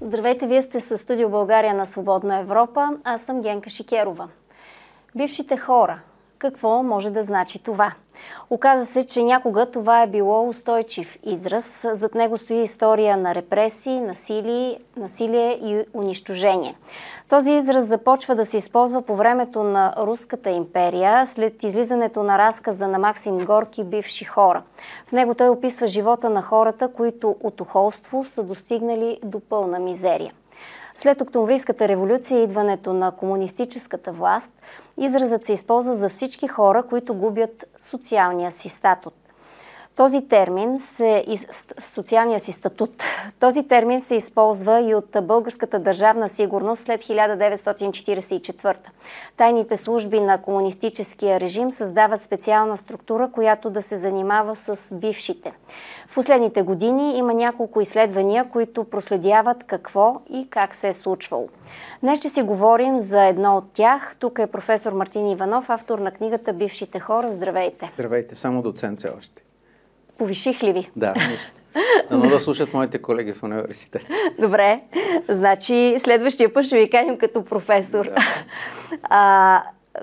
Здравейте, вие сте със Студио България на Свободна Европа. Аз съм Генка Шикерова. Бившите хора. Какво може да значи това? Оказа се, че някога това е било устойчив израз. Зад него стои история на репресии, насилие и унищожение. Този израз започва да се използва по времето на Руската империя, след излизането на разказа на Максим Горки «Бивши хора». В него той описва живота на хората, които от ухолство са достигнали до пълна мизерия. След Октомврийската революция и идването на комунистическата власт, изразът се използва за всички хора, които губят социалния си статут. Този термин се използва и от българската държавна сигурност след 1944. Тайните служби на комунистическия режим създават специална структура, която да се занимава с бившите. В последните години има няколко изследвания, които проследяват какво и как се е случвало. Днес ще си говорим за едно от тях. Тук е професор Мартин Иванов, автор на книгата «Бившите хора». Здравейте! Здравейте, само доцент все още. Повиших ли ви? Да, нищо. Дано да слушат моите колеги в университет. Добре, значи следващия път ще ви кажем като професор. Да.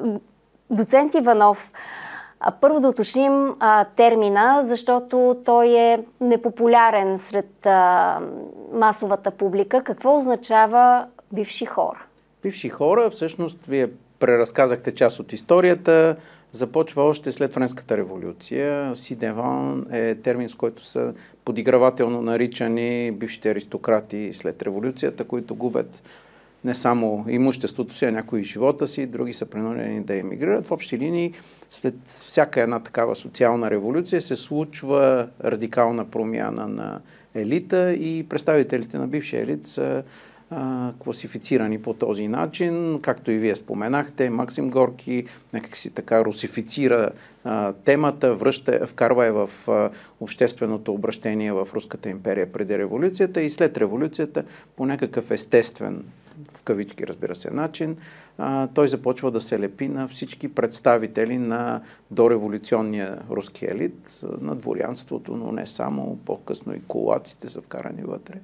Доцент Иванов, първо да уточним термина, защото той е непопулярен сред масовата публика. Какво означава бивши хора? Бивши хора, всъщност, вие преразказахте част от историята. Започва още след Френската революция. Си-деван е термин, с който са подигравателно наричани бившите аристократи след революцията, които губят не само имуществото си, а някои живота си, други са принудени да емигрират. В общи линии, след всяка една такава социална революция се случва радикална промяна на елита и представителите на бившия елит са класифицирани по този начин. Както и вие споменахте, Максим Горки някак си така русифицира темата, вкарва в общественото обращение в Руската империя преди революцията и след революцията по някакъв естествен, в кавички разбира се, начин, той започва да се лепи на всички представители на дореволюционния руски елит, на дворянството, но не само, по-късно и кулаците са вкарани вътре.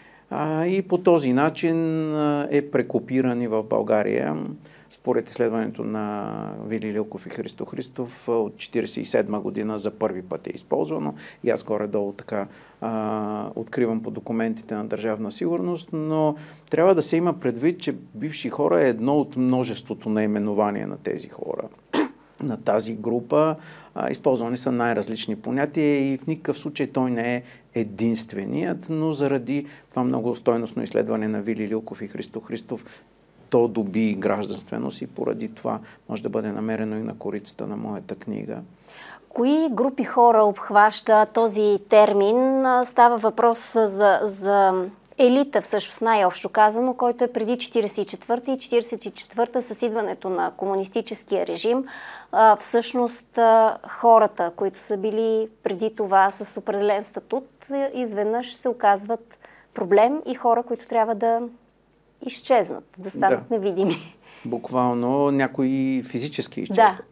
И по този начин е прекопиран и в България, според изследването на Вили Лилков и Христо Христов, от 1947 година за първи път е използвано. И аз горе-долу така откривам по документите на Държавна сигурност, но трябва да се има предвид, че бивши хора е едно от множеството наименования на тези хора. На тази група използвани са най-различни понятия и в никакъв случай той не е единственият, но заради това много стойностно изследване на Вили Лилков и Христо Христов то доби гражданственост и поради това може да бъде намерено и на корицата на моята книга. Кои групи хора обхваща този термин? Става въпрос за елита, всъщност най-общо казано, който е преди 1944 и 1944 с идването на комунистическия режим. Всъщност хората, които са били преди това с определен статут, изведнъж се оказват проблем и хора, които трябва да изчезнат, да станат невидими. Буквално някои физически изчезват.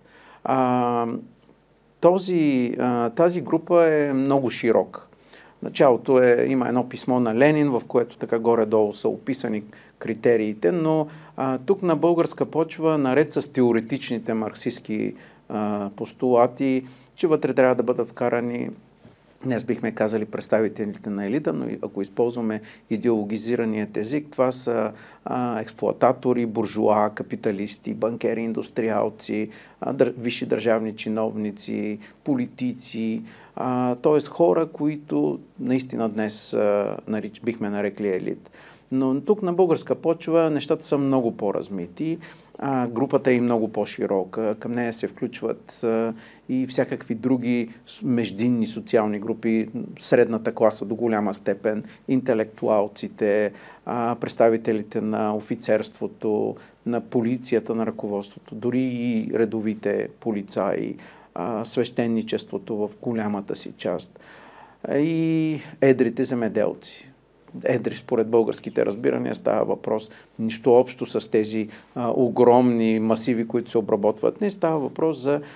Тази група е много широка. Началото има едно писмо на Ленин, в което така горе-долу са описани критериите, но тук на българска почва, наред с теоретичните марксистски постулати, че вътре трябва да бъдат вкарани, днес бихме казали представителите на елита, но ако използваме идеологизираният език, това са експлоататори, буржуа, капиталисти, банкери, индустриалци, висши държавни чиновници, политици, т.е. хора, които наистина днес бихме нарекли елит. Но тук на българска почва нещата са много по-размити, групата е много по-широка, към нея се включват и всякакви други междинни социални групи, средната класа до голяма степен, интелектуалците, представителите на офицерството, на полицията, на ръководството, дори и редовите полицаи, свещеничеството в голямата си част и едрите земеделци. Едри, според българските разбирания, става въпрос нищо общо с тези огромни масиви, които се обработват. Не става въпрос за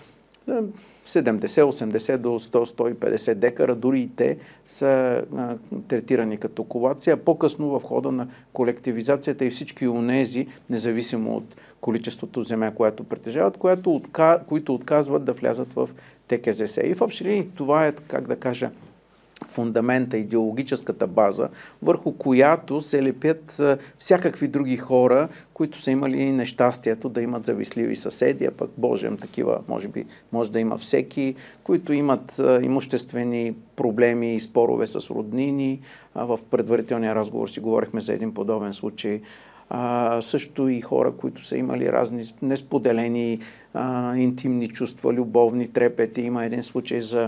70, 80 до 100, 150 декара, дори и те са третирани като окупация. По-късно в хода на колективизацията и всички онези, независимо от количеството земя, което притежават, които отказват да влязат в ТКЗС. И в общи линии това е, как да кажа, фундамента, идеологическата база, върху която се лепят всякакви други хора, които са имали нещастието да имат завистливи съседи, а пък, Божем, такива може да има всеки, които имат имуществени проблеми и спорове с роднини. В предварителния разговор си говорихме за един подобен случай. Също и хора, които са имали разни несподелени интимни чувства, любовни трепети. Има един случай за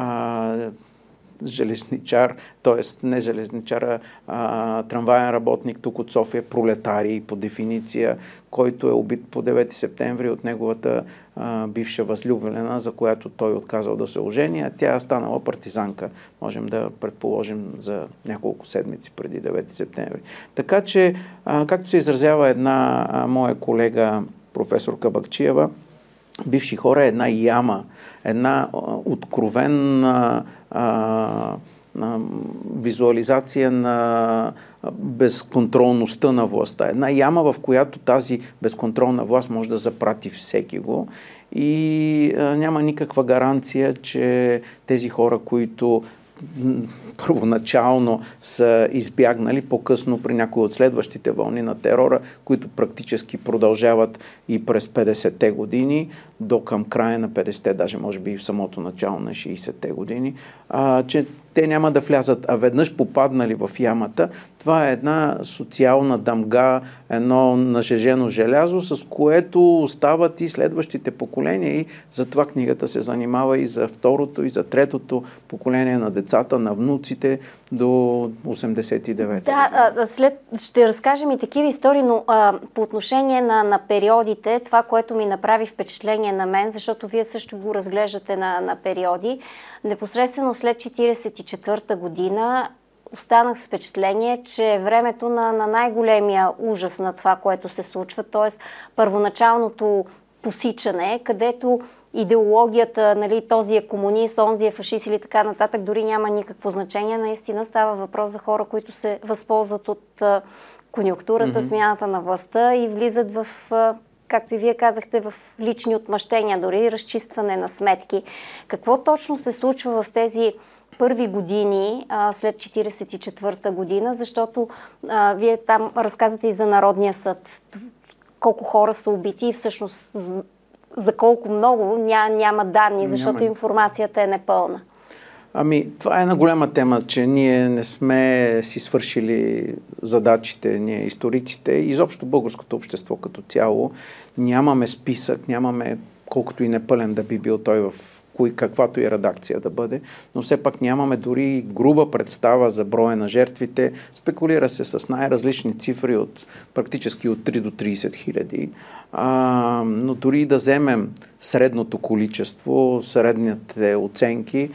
железничар, т.е. не железничар, трамваен работник тук от София, пролетарий по дефиниция, който е убит по 9 септември от неговата бивша възлюблена, за която той отказал да се ожени, а тя станала партизанка, можем да предположим, за няколко седмици преди 9 септември. Така че, както се изразява една моя колега, професор Бакчиева, бивши хора е една яма, една откровенна визуализация на безконтролността на властта. Една яма, в която тази безконтролна власт може да запрати всеки го и няма никаква гаранция, че тези хора, които първоначално са избягнали, по-късно при някои от следващите вълни на терора, които практически продължават и през 50-те години, до към края на 50-те, даже може би и в самото начало на 60-те години, че те няма да влязат, а веднъж попаднали в ямата, това е една социална дамга, едно нажежено желязо, с което остават и следващите поколения, и затова книгата се занимава и за второто, и за третото поколение на децата, на внуците до 89-та. Да, ще разкажем и такива истории, но по отношение на периодите, това, което ми направи впечатление на мен, защото вие също го разглеждате на периоди, непосредствено след 1944 година останах с впечатление, че е времето на най-големия ужас на това, което се случва, т.е. първоначалното посичане, където идеологията, нали, този е комунист, онзи е фашист или така нататък, дори няма никакво значение. Наистина става въпрос за хора, които се възползват от конюнктурата, смяната на властта и влизат в, както и вие казахте, в лични отмъщения, дори разчистване на сметки. Какво точно се случва в тези първи години след 1944 година, защото вие там разказвате и за Народния съд. Колко хора са убити и всъщност за колко много няма данни, защото информацията е непълна. Това е една голяма тема, че ние не сме си свършили задачите, ние историците, изобщо българското общество като цяло. Нямаме списък, нямаме, колкото и непълен да би бил той в каквато и редакция да бъде, но все пак нямаме дори груба представа за броя на жертвите. Спекулира се с най-различни цифри практически от 3 до 30 хиляди. Но дори да вземем средното количество, средните оценки,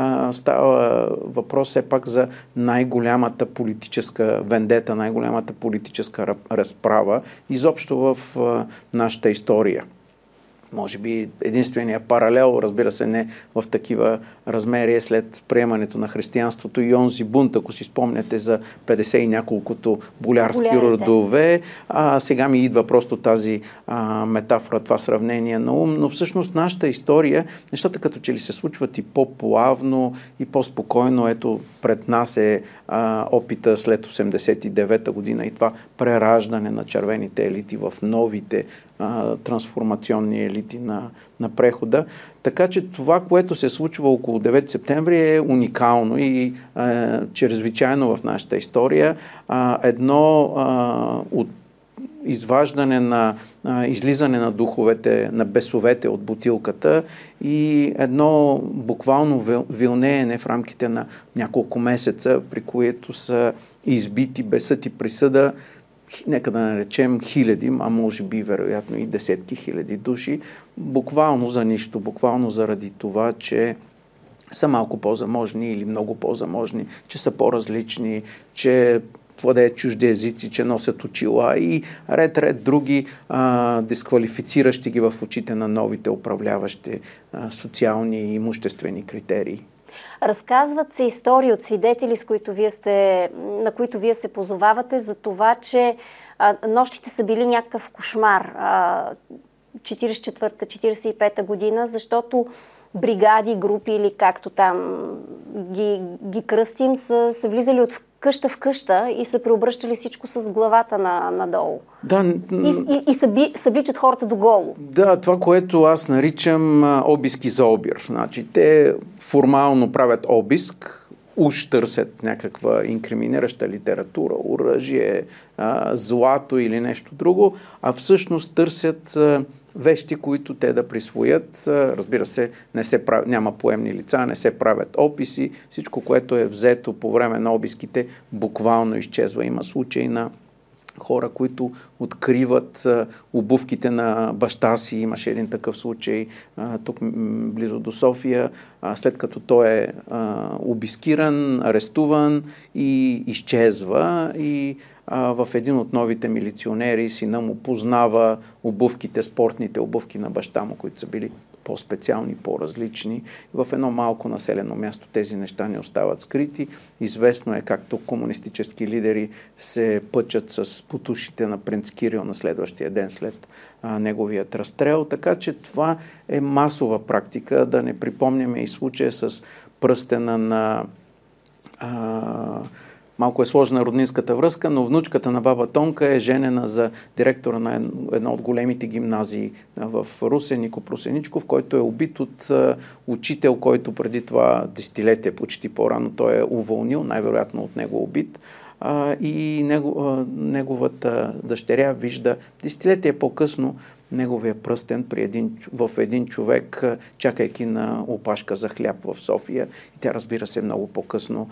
става въпрос все пак за най-голямата политическа вендета, най-голямата политическа разправа изобщо в нашата история. Може би единствения паралел, разбира се, не в такива размери, е след приемането на християнството и онзи бунт, ако си спомняте за 50 и няколкото болярски родове. Сега ми идва просто тази метафора, това сравнение на ум, но всъщност нашата история, нещата като че ли се случват и по-плавно и по-спокойно. Ето пред нас е опита след 89-та година и това прераждане на червените елити в новите трансформационни елити на прехода. Така че това, което се случва около 9 септември е уникално и чрезвичайно в нашата история. Едно от изваждане излизане на духовете, на бесовете от бутилката и едно буквално вилнеене в рамките на няколко месеца, при което са избити без съд и присъда, нека да наречем хиляди, а може би вероятно и десетки хиляди души, буквално за нищо, буквално заради това, че са малко по-заможни или много по-заможни, че са по-различни, че владеят чужди езици, че носят очила и ред други дисквалифициращи ги в очите на новите управляващи социални и имуществени критерии. Разказват се истории от свидетели, на които вие се позовавате за това, че нощите са били някакъв кошмар 44-та, 45-та година, защото бригади, групи или както там ги кръстим, са влизали от къща в къща и са преобръщали всичко с главата надолу. Да. И събличат хората до голо. Да, това, което аз наричам обиски за обир. Значи, те формално правят обиск, уж търсят някаква инкриминираща литература, оръжие, злато или нещо друго, а всъщност търсят вещи, които те да присвоят. Разбира се, няма поемни лица, не се правят описи. Всичко, което е взето по време на обиските, буквално изчезва. Има случаи на хора, които откриват обувките на баща си. Имаше един такъв случай тук близо до София, след като той е обискиран, арестуван и изчезва. И в един от новите милиционери сина му познава обувките, спортните обувки на баща му, които са били по-специални, по-различни. В едно малко населено място тези неща не остават скрити. Известно е както комунистически лидери се пъчат с потушите на принц Кирил на следващия ден след неговият разстрел. Така че това е масова практика. Да не припомняме и случая с пръстена на... Малко е сложна роднинската връзка, но внучката на баба Тонка е женена за директора на една от големите гимназии в Русе, Нико Прусеничков, който е убит от учител, който преди това десетилетие, почти по-рано, той е уволнил, най-вероятно от него убит. И неговата дъщеря вижда десетилетие по-късно неговия пръстен в един човек, чакайки на опашка за хляб в София. И тя, разбира се, много по-късно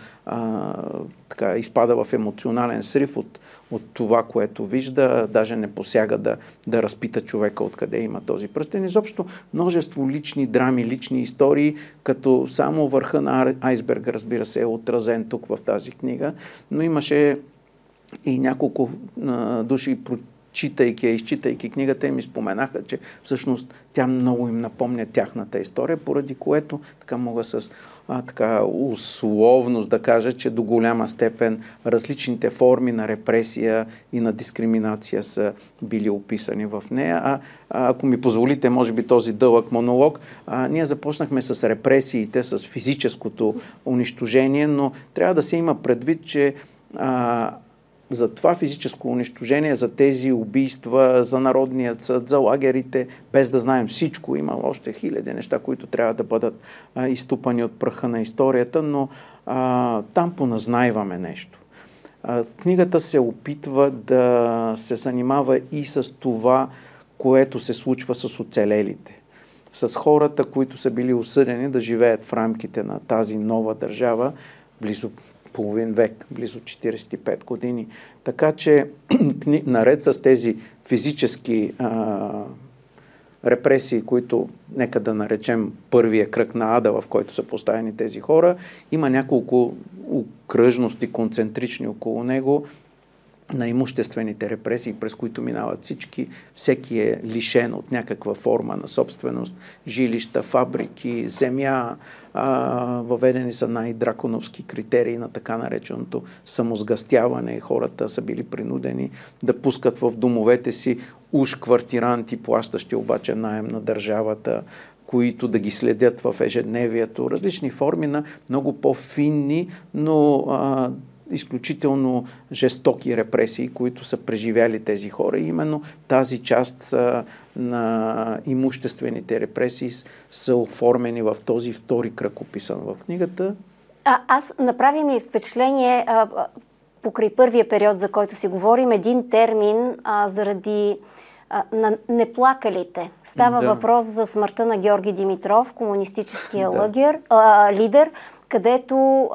изпада в емоционален срив от това, което вижда. Даже не посяга да разпита човека откъде има този пръстен. Изобщо множество лични драми, лични истории, като само върха на айсберга, разбира се, е отразен тук в тази книга. Но имаше и няколко души, читайки, изчитайки книгата, ми споменаха, че всъщност тя много им напомня тяхната история, поради което така мога с условност да кажа, че до голяма степен различните форми на репресия и на дискриминация са били описани в нея. Ако ми позволите, може би този дълъг монолог, ние започнахме с репресиите, с физическото унищожение, но трябва да се има предвид, че за това физическо унищожение, за тези убийства, за Народният съд, за лагерите, без да знаем всичко, има още хиляди неща, които трябва да бъдат изтупани от праха на историята, но там поназнайваме нещо. Книгата се опитва да се занимава и с това, което се случва с оцелелите, с хората, които са били осъдени да живеят в рамките на тази нова държава, близо половин век, близо 45 години. Така че, наред с тези физически репресии, които, нека да наречем първия кръг на ада, в който са поставени тези хора, има няколко окръжности, концентрични около него, на имуществените репресии, през които минават всички. Всеки е лишен от някаква форма на собственост, жилища, фабрики, земя. Въведени са най-драконовски критерии на така нареченото самосгъстяване. Хората са били принудени да пускат в домовете си уж квартиранти, плащащи обаче наем на държавата, които да ги следят в ежедневието. Различни форми на много по-финни, но изключително жестоки репресии, които са преживяли тези хора. И именно тази част на имуществените репресии са оформени в този втори кръг, описан в книгата. Аз направи ми впечатление покрай първия период, за който си говорим, един термин заради на неплакалите. Става въпрос за смъртта на Георги Димитров, комунистическия лидер, където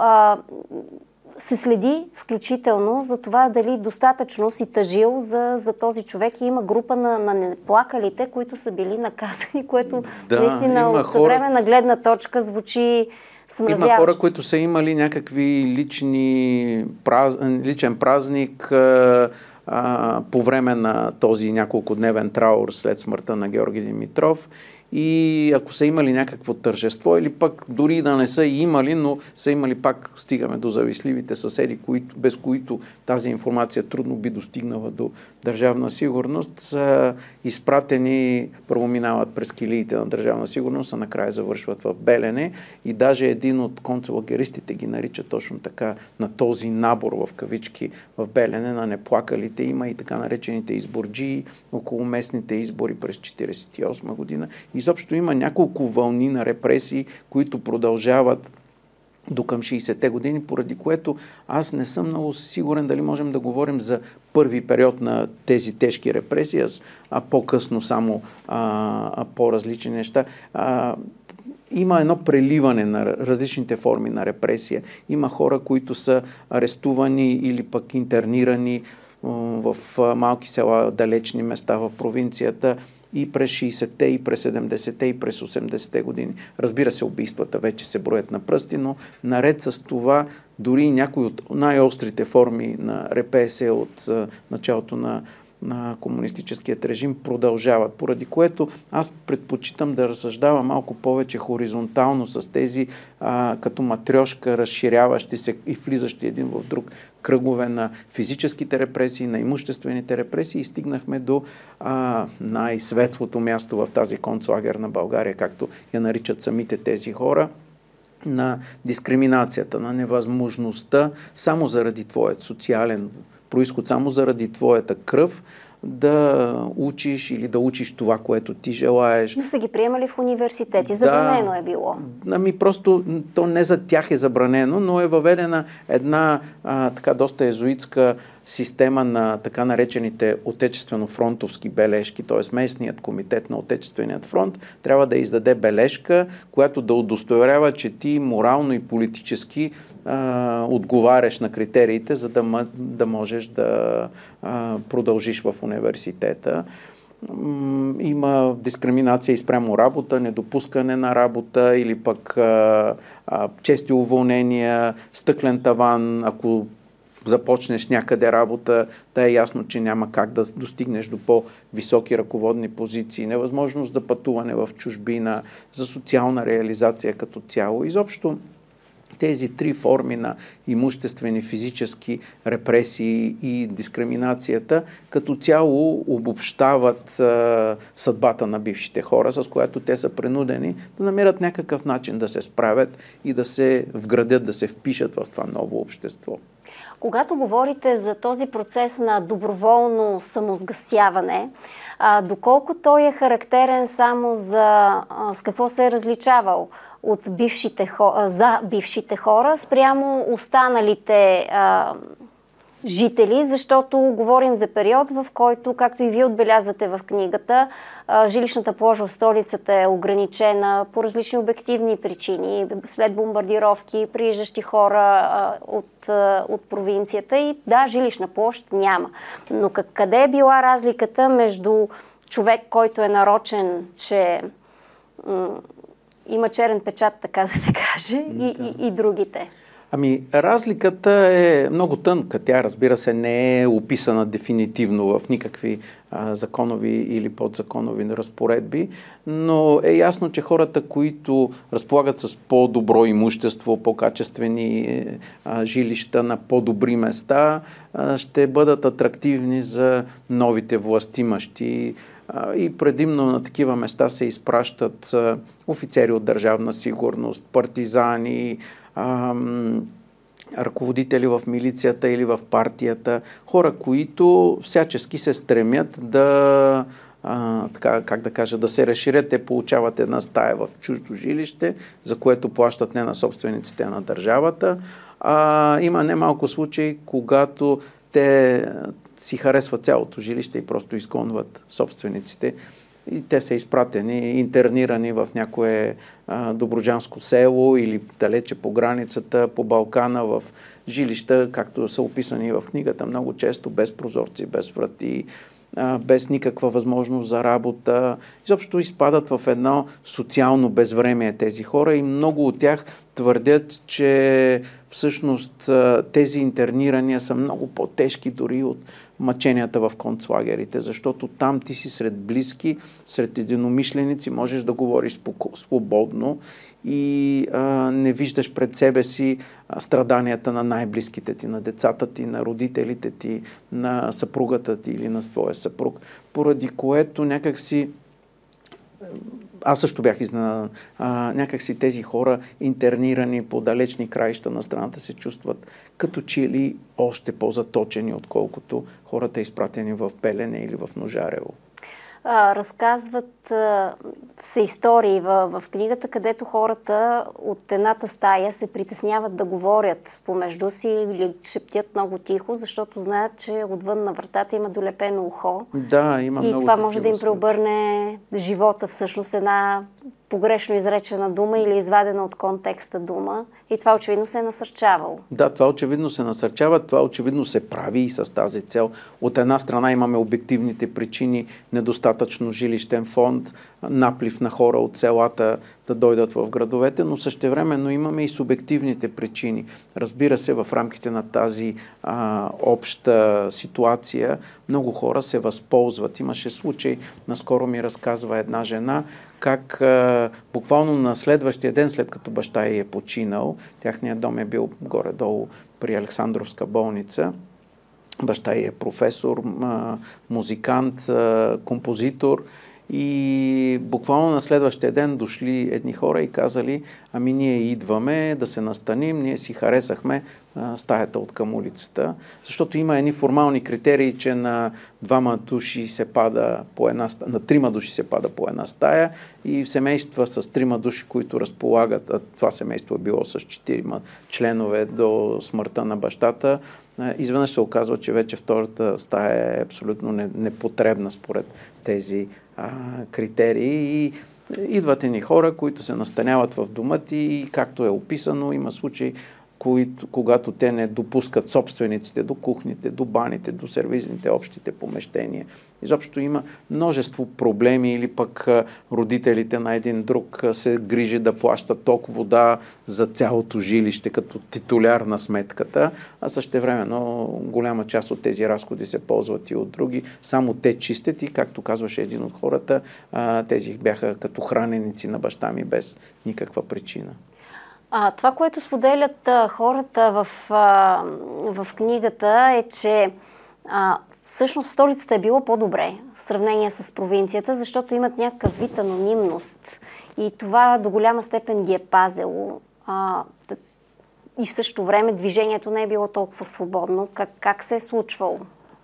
се следи включително за това дали достатъчно си тъжил за този човек и има група на неплакалите, които са били наказани, което наистина от съвременна гледна точка звучи смразяващи. Има хора, които са имали някакви личен празник по време на този няколкодневен траур след смъртта на Георги Димитров. И ако са имали някакво тържество, или пък дори да не са имали, но са имали, пак стигаме до завистливите съседи, без които тази информация трудно би достигнала до Държавна сигурност, са изпратени, първо минават през килиите на Държавна сигурност, а накрая завършват в Белене. И даже един от концлагеристите ги нарича точно така, на този набор в кавички в Белене, на неплакалите. Има и така наречените изборджии около местните избори през 1948 година. Изобщо има няколко вълни на репресии, които продължават до към 60-те години, поради което аз не съм много сигурен дали можем да говорим за първи период на тези тежки репресии, а по-късно само по-различни неща. Има едно преливане на различните форми на репресия. Има хора, които са арестувани или пък интернирани в малки села, далечни места в провинцията, и през 60-те, и през 70-те, и през 80-те години. Разбира се, убийствата вече се броят на пръсти, но наред с това дори някои от най-острите форми на репресия от началото на комунистическият режим продължават, поради което аз предпочитам да разсъждавам малко повече хоризонтално с тези като матрьошка, разширяващи се и влизащи един в друг кръгове на физическите репресии, на имуществените репресии, и стигнахме до най-светлото място в тази концлагер на България, както я наричат самите тези хора, на дискриминацията, на невъзможността само заради твоят социален произход, само заради твоята кръв да учиш или да учиш това, което ти желаеш. Не са ги приемали в университети, забранено е било. Просто то не за тях е забранено, но е въведена една така доста езуитска система на така наречените отечествено-фронтовски бележки, т.е. местният комитет на Отечественият фронт трябва да издаде бележка, която да удостоверява, че ти морално и политически отговаряш на критериите, за да можеш да продължиш в университета. Има дискриминация и спрямо работа, недопускане на работа или пък чести уволнения, стъклен таван, ако започнеш някъде работа, да е ясно, че няма как да достигнеш до по-високи ръководни позиции, невъзможност за пътуване в чужбина, за социална реализация като цяло. Изобщо тези три форми на имуществени, физически репресии и дискриминацията като цяло обобщават съдбата на бившите хора, с която те са принудени да намерят някакъв начин да се справят и да се вградят, да се впишат в това ново общество. Когато говорите за този процес на доброволно самосгасяване, доколко той е характерен само с какво се е различавал от за бившите хора спрямо останалите жители, защото говорим за период, в който, както и вие отбелязвате в книгата, жилищната площ в столицата е ограничена по различни обективни причини, след бомбардировки, прииждащи хора от провинцията и да, жилищна площ няма. Но къде е била разликата между човек, който е нарочен, че има черен печат, така да се каже, и другите? Разликата е много тънка. Тя, разбира се, не е описана дефинитивно в никакви законови или подзаконови разпоредби, но е ясно, че хората, които разполагат с по-добро имущество, по-качествени жилища на по-добри места, ще бъдат атрактивни за новите властимащи. И предимно на такива места се изпращат офицери от Държавна сигурност, партизани, ръководители в милицията или в партията, хора, които всячески се стремят да, да се разширят. Те получават една стая в чуждо жилище, за което плащат не на собствениците, а на държавата. Има немалко случаи, когато те си харесват цялото жилище и просто изгонват собствениците. И те са изпратени, интернирани в някое добруджанско село или далече по границата, по Балкана, в жилища, както са описани в книгата, много често без прозорци, без врати, без никаква възможност за работа. Изобщо изпадат в едно социално безвремие тези хора и много от тях твърдят, че всъщност тези интернирания са много по-тежки дори от мъченията в концлагерите, защото там ти си сред близки, сред единомишленици, можеш да говориш свободно и не виждаш пред себе си страданията на най-близките ти, на децата ти, на родителите ти, на съпругата ти или на твоя съпруг, поради което някакси аз също бях изненадан. Някакси тези хора, интернирани по далечни краища на страната, се чувстват като че ли още по-заточени, отколкото хората, изпратени в Белене или в Ножарево. Разказват се истории в книгата, където хората от едната стая се притесняват да говорят помежду си или шептят много тихо, защото знаят, че отвън на вратата има долепено ухо. Да, има много. И това може да им преобърне живота, всъщност една погрешно изречена дума или извадена от контекста дума. И това очевидно се е насърчавало. Да, това очевидно се насърчава, това очевидно се прави и с тази цел. От една страна имаме обективните причини, недостатъчно жилищен фонд, наплив на хора от селата да дойдат в градовете, но същевременно имаме и субективните причини. Разбира се, в рамките на тази обща ситуация много хора се възползват. Имаше случай, наскоро ми разказва една жена, как буквално на следващия ден, след като баща ѝ е починал, тяхният дом е бил горе-долу при Александровска болница. Баща ѝ е професор, музикант, композитор и буквално на следващия ден дошли едни хора и казали: ами ние идваме да се настаним, ние си харесахме стаята от към улицата, защото има едни формални критерии, че на двама души се пада по една стая, на трима души се пада по една стая и в семейства с трима души, които разполагат, а това семейство е било с 4 членове до смъртта на бащата, изведнъж се оказва, че вече втората стая е абсолютно непотребна според тези критерии и идват едни хора, които се настаняват в дома ти и както е описано, има случаи, когато те не допускат собствениците до кухните, до баните, до сервизните, общите помещения. Изобщо има множество проблеми или пък родителите на един друг се грижи да плащат ток, вода за цялото жилище като титуляр на сметката, а същевременно голяма част от тези разходи се ползват и от други. Само те чистят и, както казваше един от хората, тези бяха като храненици на баща ми без никаква причина. Това, което споделят хората в книгата е, че всъщност столицата е било по-добре в сравнение с провинцията, защото имат някакъв вид анонимност и това до голяма степен ги е пазело. И в същото време движението не е било толкова свободно. Как се е случвало?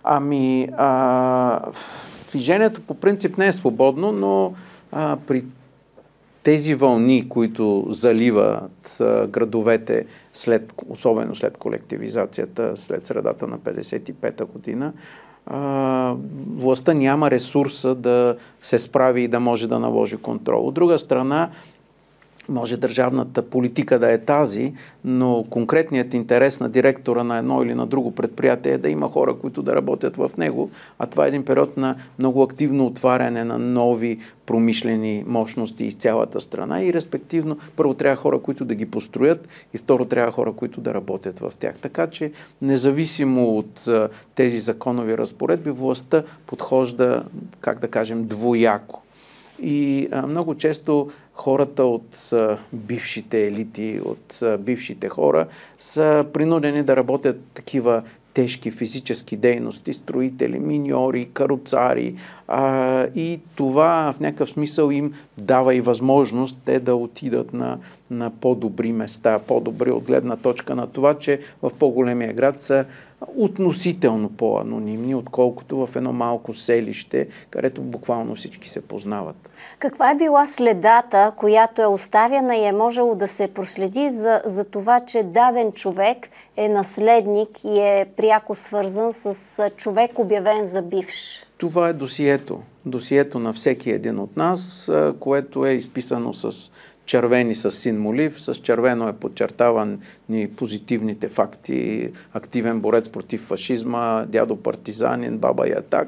Движението по принцип не е свободно, но при тези вълни, които заливат градовете, особено след колективизацията, след средата на 1955 година, властта няма ресурса да се справи и да може да наложи контрол. От друга страна, може държавната политика да е тази, но конкретният интерес на директора на едно или на друго предприятие е да има хора, които да работят в него, а това е един период на много активно отваряне на нови промишлени мощности из цялата страна и респективно първо трябва хора, които да ги построят и второ трябва хора, които да работят в тях. Така че независимо от тези законови разпоредби, властта подхожда, как да кажем, двояко. И много често хората от бившите елити, от бившите хора са принудени да работят такива тежки физически дейности, строители, миньори, каруцари и това в някакъв смисъл им дава и възможност те да отидат на по-добри места, по-добри от гледна точка на това, че в по-големия град са относително по-анонимни, отколкото в едно малко селище, където буквално всички се познават. Каква е била следата, която е оставена и е можело да се проследи за това, че даден човек е наследник и е пряко свързан с човек, обявен за бивш? Това е досието. Досието на всеки един от нас, което е изписано с червени с син молив, с червено е подчертаван ни позитивните факти, активен борец против фашизма, дядо партизанин, баба ятак,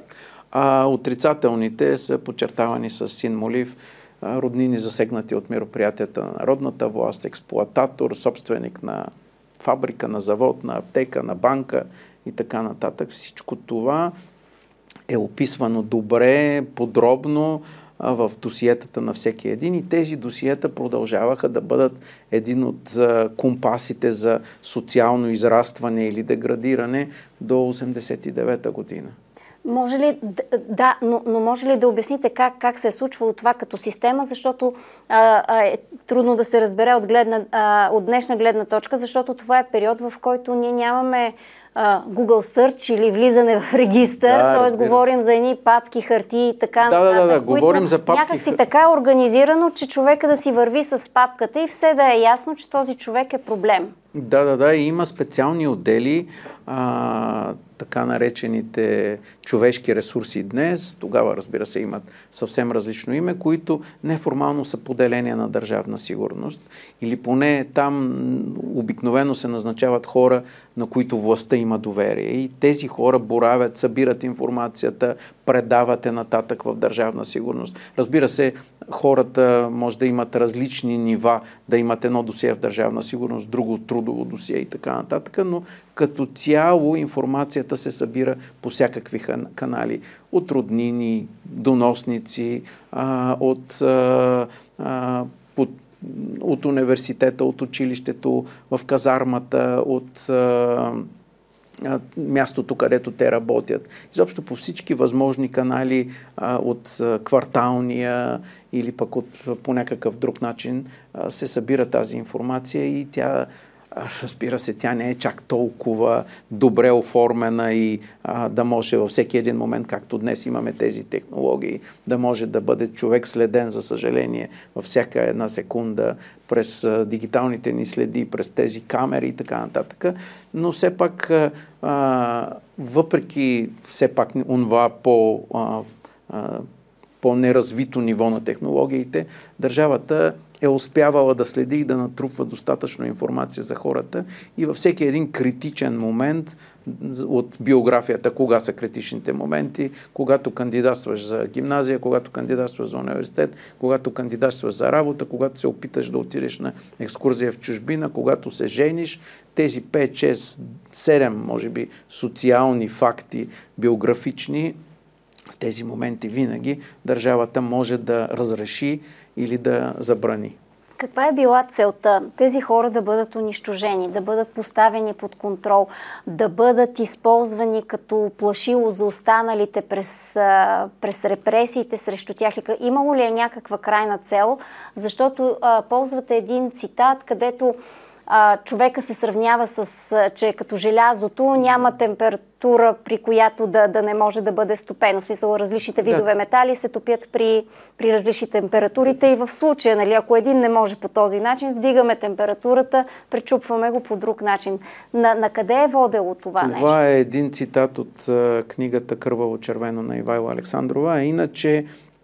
а отрицателните са подчертавани с син молив, роднини засегнати от мероприятията на народната власт, експлоататор, собственик на фабрика, на завод, на аптека, на банка и така нататък. Всичко това е описвано добре, подробно в досиетата на всеки един и тези досиета продължаваха да бъдат един от компасите за социално израстване или деградиране до 1989 година. Може ли, но може ли да обясните как се е случвало това като система, защото е трудно да се разбере от днешна гледна точка, защото това е период, в който ние нямаме Google Search или влизане в регистър, т.е. говорим за едни папки, хартии и така нататък, говорим за папки. Някак си така е организирано, че човека да си върви с папката и все да е ясно, че този човек е проблем. Да, и има специални отдели, така наречените човешки ресурси днес, тогава разбира се имат съвсем различно име, които неформално са поделения на държавна сигурност или поне там обикновено се назначават хора, на които властта има доверие и тези хора боравят, събират информацията, предават нататък в държавна сигурност. Разбира се, хората може да имат различни нива, да имат едно досие в държавна сигурност, друго трудово досие и така нататък, но като цяло информацията се събира по всякакви канали. От роднини, доносници, от университета, от училището, в казармата, от мястото, където те работят. Изобщо по всички възможни канали от кварталния или пък по някакъв друг начин се събира тази информация и тя, разбира се, тя не е чак толкова добре оформена и да може във всеки един момент, както днес имаме тези технологии, да може да бъде човек следен, за съжаление, във всяка една секунда през дигиталните ни следи, през тези камери и така нататък. Но все пак, въпреки все пак онова по-неразвито ниво на технологиите, държавата е успявала да следи и да натрупва достатъчно информация за хората и във всеки един критичен момент от биографията, кога са критичните моменти, когато кандидатстваш за гимназия, когато кандидатстваш за университет, когато кандидатстваш за работа, когато се опиташ да отидеш на екскурзия в чужбина, когато се жениш, тези 5, 6, 7, може би, социални факти, биографични, в тези моменти винаги държавата може да разреши или да забрани. Каква е била целта? Тези хора да бъдат унищожени, да бъдат поставени под контрол, да бъдат използвани като плашило за останалите през репресиите срещу тях? Имало ли е някаква крайна цел? Защото ползвате един цитат, където човека се сравнява че е като желязото, няма температура, при която да не може да бъде стопено. В смисъл, различните видове метали се топят при различни температурите и в случая, нали, ако един не може по този начин, вдигаме температурата, пречупваме го по друг начин. На къде е водело това нещо? Това е един цитат от книгата "Кърваво-червено" на Ивайло Александрова, а иначе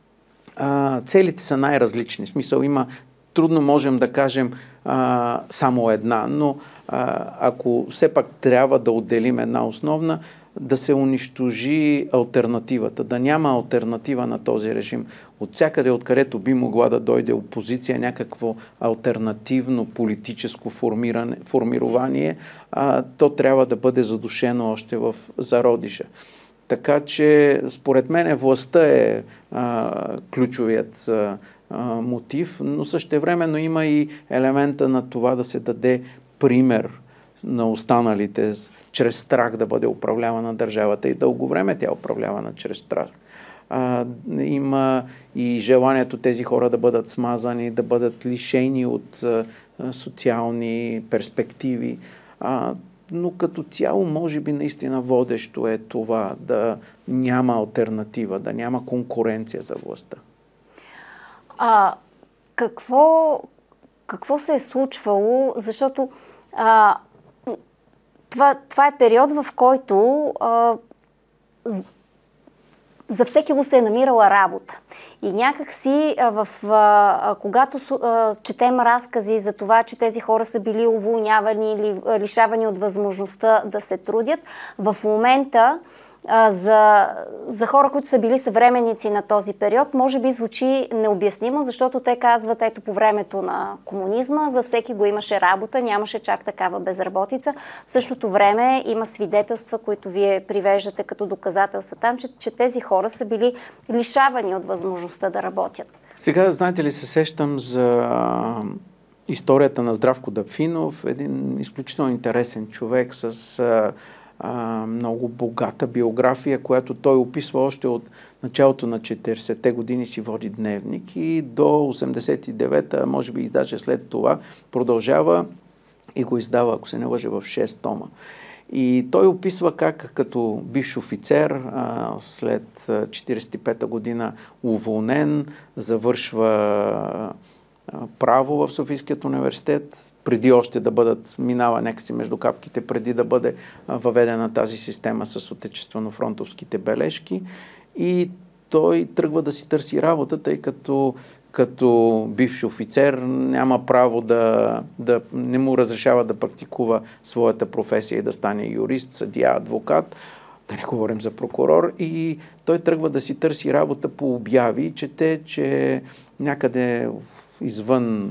целите са най-различни. В смисъл, трудно можем да кажем само една, но ако все пак трябва да отделим една основна, да се унищожи алтернативата, да няма алтернатива на този режим. От всякъде, откъдето би могла да дойде опозиция, някакво алтернативно политическо формирование, то трябва да бъде задушено още в зародиша. Така че, според мен, властта е ключовият мотив, но същевременно има и елемента на това да се даде пример на останалите, чрез страх да бъде управлявана държавата и дълго време тя е управлявана чрез страх. Има и желанието тези хора да бъдат смазани, да бъдат лишени от социални перспективи. Но като цяло, може би, наистина водещо е това да няма алтернатива, да няма конкуренция за властта. Какво се е случвало? Защото това е период, в който за всеки го се е намирала работа. И някак си, когато четем разкази за това, че тези хора са били уволнявани или лишавани от възможността да се трудят, в момента за хора, които са били съвременници на този период, може би звучи необяснимо, защото те казват, ето по времето на комунизма за всеки го имаше работа, нямаше чак такава безработица. В същото време има свидетелства, които вие привеждате като доказателства там, че тези хора са били лишавани от възможността да работят. Сега, знаете ли, се сещам за историята на Здравко Дъпфинов, един изключително интересен човек с много богата биография, която той описва още от началото на 40-те години, си води дневник и до 89-та, може би и даже след това, продължава и го издава, ако се не лъжа, в 6 тома. И той описва как като бивш офицер след 45-та година уволнен, завършва право в Софийският университет, преди още да бъдат минава някакси между капките, преди да бъде въведена тази система с отечествено-фронтовските бележки. И той тръгва да си търси работа, тъй като бивш офицер няма право не му разрешава да практикува своята професия и да стане юрист, съдия, адвокат, да не говорим за прокурор. И той тръгва да си търси работа по обяви, чете, че някъде извън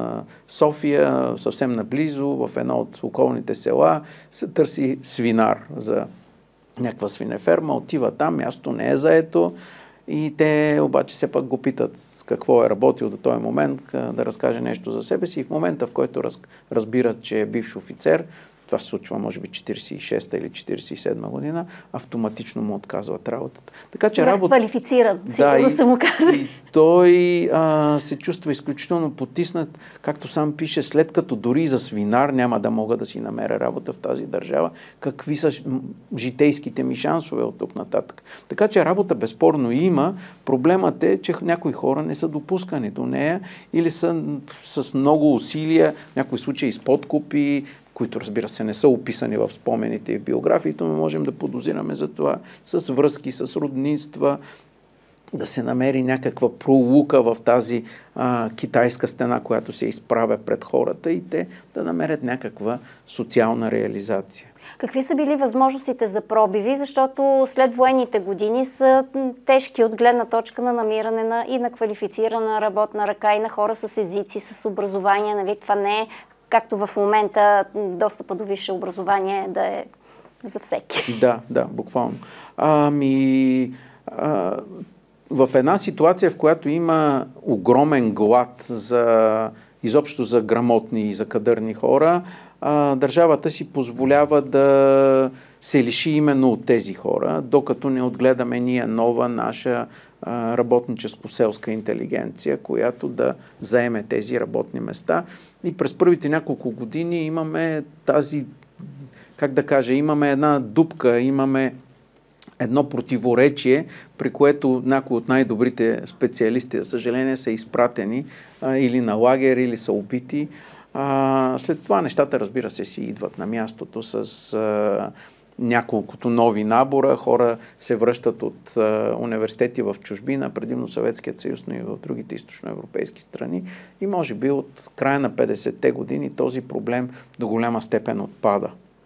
София, съвсем наблизо, в едно от околните села, се търси свинар за някаква свинеферма, отива там, място не е заето и те обаче все пак го питат какво е работил до този момент, да разкаже нещо за себе си и в момента, в който разбират, че е бивш офицер, това се случва може би 46-та или 47-та година, автоматично му отказват работата. Така че квалифициран, сигурно са му казали. И той се чувства изключително потиснат, както сам пише, след като дори за свинар няма да мога да си намеря работа в тази държава, какви са житейските ми шансове от тук нататък. Така че работа безспорно има. Проблемът е, че някои хора не са допускани до нея или са с много усилия, в някои случаи с подкупи, които, разбира се, не са описани в спомените и в биографиите, но можем да подозираме за това с връзки, с роднинства, да се намери някаква пролука в тази китайска стена, която се изправя пред хората и те да намерят някаква социална реализация. Какви са били възможностите за пробиви, защото след военните години са тежки от гледна точка на намиране и на квалифицирана работна ръка, и на хора с езици, с образование, нали? Това не е както в момента достъпа до висше образование да е за всеки. Да, буквално. В една ситуация, в която има огромен глад изобщо за грамотни и за кадърни хора, държавата си позволява да се лиши именно от тези хора, докато не отгледаме ние нова наша работническо-селска интелигенция, която да заеме тези работни места. И през първите няколко години имаме имаме една дупка, имаме едно противоречие, при което някои от най-добрите специалисти, за съжаление, са изпратени или на лагер, или са убити. След това нещата, разбира се, си идват на мястото с няколкото нови набора. Хора се връщат от университети в чужбина, предимно Съветският съюз, но и в другите източноевропейски страни. И може би от края на 50-те години този проблем до голяма степен отпада.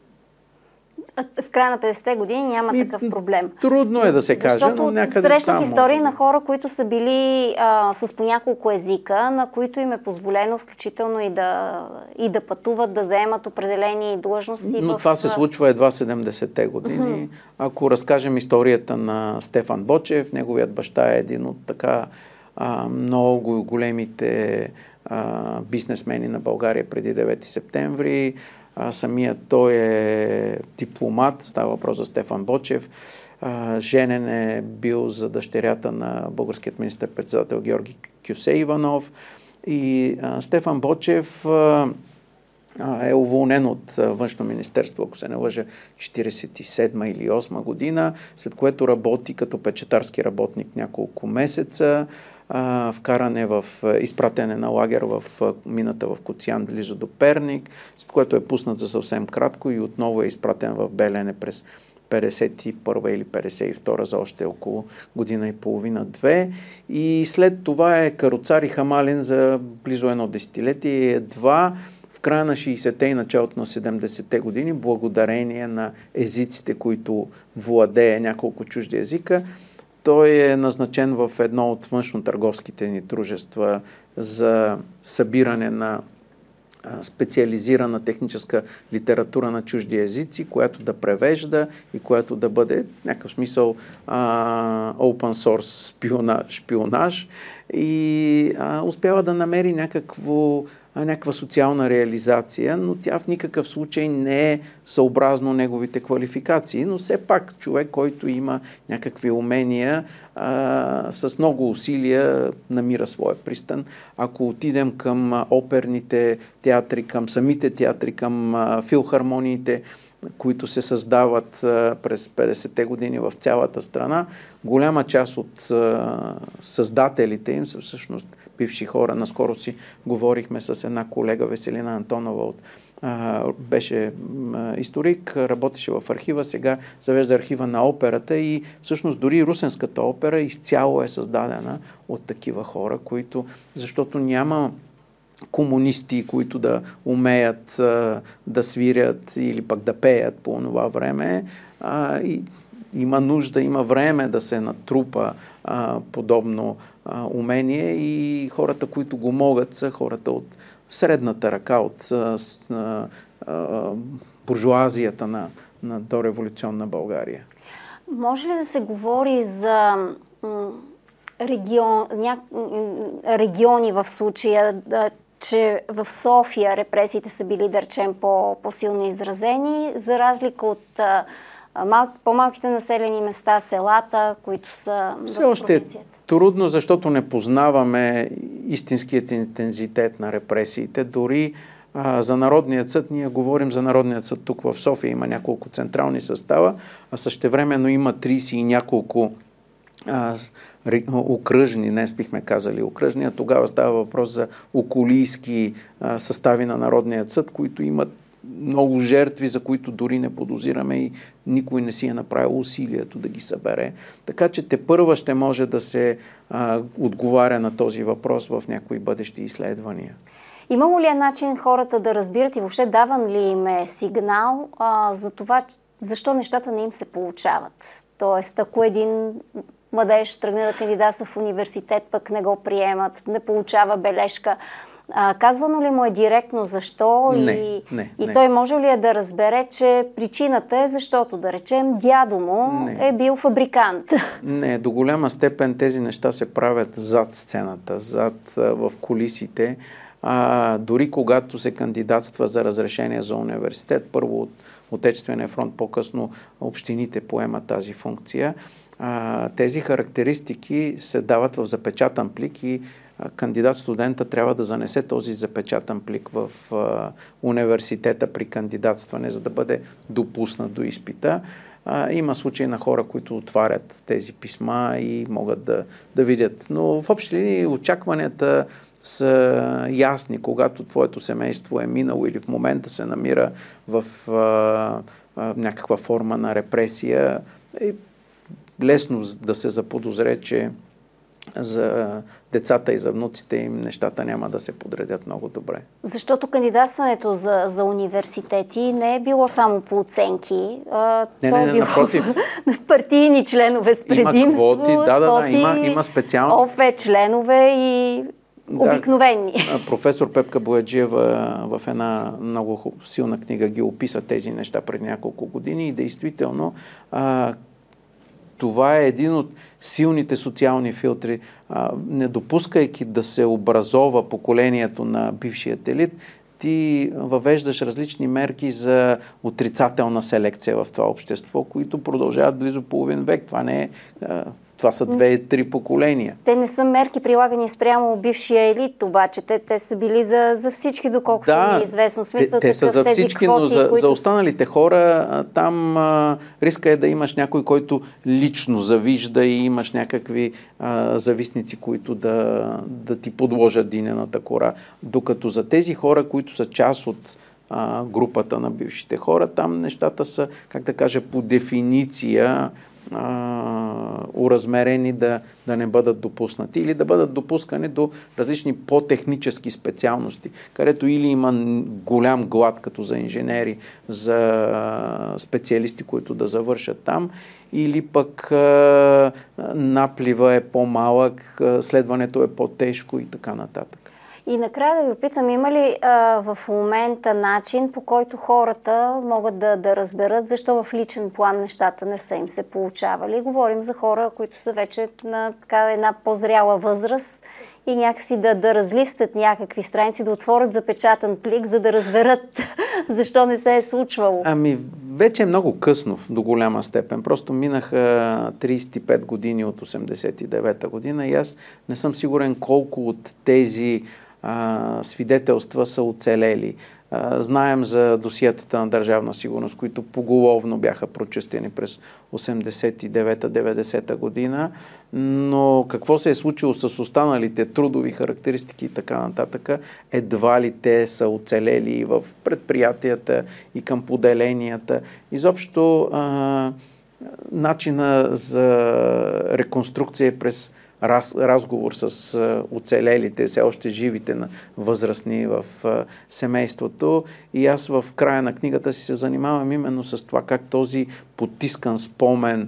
В края на 50-те години няма такъв проблем. Трудно е да се каже, но някъде срещнах истории на хора, които са били с по няколко езика, на които им е позволено включително и да пътуват, да заемат определени длъжности. Но това се случва едва 70-те години. Ако разкажем историята на Стефан Бочев, неговият баща е един от много големите бизнесмени на България преди 9 септември. Самият той е дипломат, става въпрос за Стефан Бочев. Женен е бил за дъщерята на българският министър-председател Георги Кюсе Иванов. И Стефан Бочев е уволнен от Външно министерство, ако се не лъжа, 47 или 8 година, след което работи като печатарски работник няколко месеца. Изпратене на лагер в мината в Коцян, близо до Перник, след което е пуснат за съвсем кратко и отново е изпратен в Белене през 51 или 52 за още около година и половина-две. И след това е каруцар и хамален за близо едно десетилетие. Едва в края на 60-те и началото на 70-те години, благодарение на езиците, които владее няколко чужди езика, той е назначен в едно от външно-търговските ни дружества за събиране на специализирана техническа литература на чужди езици, която да превежда и която да бъде в някакъв смисъл open source шпионаж и успява да намери някаква социална реализация, но тя в никакъв случай не е съобразно неговите квалификации, но все пак човек, който има някакви умения, с много усилия намира своя пристан. Ако отидем към оперните театри, към самите театри, към филхармониите, които се създават през 50-те години в цялата страна, голяма част от създателите им са всъщност бивши хора. Наскоро си говорихме с една колега, Веселина Антонова, беше историк, работеше в архива, сега завежда архива на операта и всъщност дори Русенската опера изцяло е създадена от такива хора, защото няма комунисти, които да умеят да свирят или пък да пеят по това време. И има нужда, има време да се натрупа подобно умение и хората, които го могат, са хората от средната ръка, от буржуазията на дореволюционна България. Може ли да се говори за региони в случая, че в София репресиите са били, да речем, по-силно изразени, за разлика от по-малките населени места, селата, които са в провинцията? Трудно, защото не познаваме истинският интензитет на репресиите. Дори за Народният съд, ние говорим за Народният съд тук в София, има няколко централни състава, а същевременно има 30 и няколко окръжни, днес бихме казали окръжни, а тогава става въпрос за околийски състави на Народният съд, които имат много жертви, за които дори не подозираме и никой не си е направил усилието да ги събере. Така че тепърва ще може да се отговаря на този въпрос в някои бъдещи изследвания. Имало ли е начин хората да разбират и въобще даван ли им е сигнал за това, защо нещата не им се получават? Тоест, ако един младеж тръгне да кандидатства в университет, пък не го приемат, не получава бележка, казвано ли му е директно защо? Не. Той може ли да разбере, че причината е защото, да речем, дядо му е бил фабрикант? Не, до голяма степен тези неща се правят зад сцената, в кулисите. Дори когато се кандидатства за разрешение за университет, първо от Отечествения фронт, по-късно общините поемат тази функция. Тези характеристики се дават в запечатан плик и кандидат-студента трябва да занесе този запечатан плик в университета при кандидатстване, за да бъде допуснат до изпита. Има случаи на хора, които отварят тези писма и могат да видят. Но в общи линии очакванията са ясни, когато твоето семейство е минало или в момента се намира в някаква форма на репресия. Е лесно да се заподозре, че за децата и за внуците им нещата няма да се подредят много добре. Защото кандидатстването за университети не е било само по оценки. Напротив. Партийни членове с предимство. Има квоти, има специални. ОФ членове и обикновени. Професор Пепка Бояджиева в една много силна книга ги описа тези неща пред няколко години и действително това е един от силните социални филтри. Не допускайки да се образова поколението на бившият елит, ти въвеждаш различни мерки за отрицателна селекция в това общество, които продължават близо половин век. Това са 2-3 поколения. Те не са мерки прилагани спрямо бившия елит, обаче. Те са били за всички, доколкото ми е известно. Смисъл, те са за всички, но за останалите хора там риска е да имаш някой, който лично завижда и имаш някакви завистници, които да ти подложат динената кора. Докато за тези хора, които са част от групата на бившите хора, там нещата са, как да кажа, по дефиниция уразмерени да не бъдат допуснати или да бъдат допускани до различни по-технически специалности, където или има голям глад, като за инженери, за специалисти, които да завършат там, или пък наплива е по-малък, следването е по-тежко и така нататък. И накрая да ви питам, има ли в момента начин, по който хората могат да разберат защо в личен план нещата не са им се получавали? Говорим за хора, които са вече на една по-зряла възраст и някакси да разлистят някакви страници, да отворят запечатан плик, за да разберат защо не се е случвало. Вече е много късно до голяма степен. Просто минаха 35 години от 89-та година и аз не съм сигурен колко от тези свидетелства са оцелели. Знаем за досиетата на Държавна сигурност, които поголовно бяха прочистени през 89-90 година, но какво се е случило с останалите трудови характеристики и така нататък, едва ли те са оцелели и в предприятията, и към поделенията. Изобщо начина за реконструкция е през разговор с оцелелите, все още живите възрастни в семейството. И аз в края на книгата си се занимавам именно с това, как този потискан спомен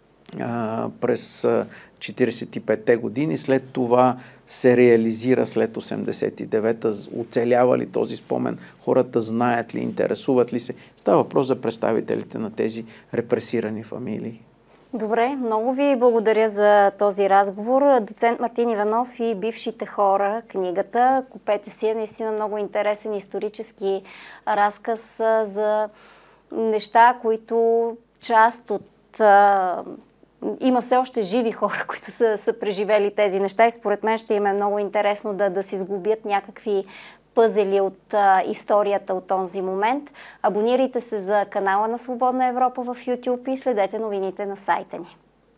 през 45-те години, след това се реализира след 89-та, оцелява ли този спомен, хората знаят ли, интересуват ли се. Става въпрос за представителите на тези репресирани фамилии. Добре, много ви благодаря за този разговор. Доцент Мартин Иванов и бившите хора, книгата. Купете си, е наистина много интересен исторически разказ за неща, които част от... Има все още живи хора, които са преживели тези неща и според мен ще им е много интересно да си сглобят някакви пъзели от историята от този момент. Абонирайте се за канала на Свободна Европа в YouTube и следете новините на сайта ни.